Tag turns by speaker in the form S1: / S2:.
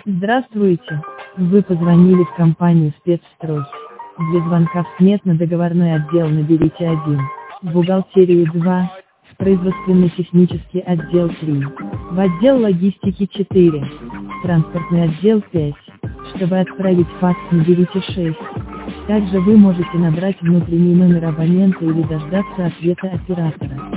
S1: Здравствуйте! Вы позвонили в компанию «Спецстрой». Для звонка в сметно-договорной отдел наберите 1, в бухгалтерию 2, в производственно-технический отдел 3, в отдел логистики 4, в транспортный отдел 5. Чтобы отправить факс, наберите 6. Также вы можете набрать внутренний номер абонента или дождаться ответа оператора.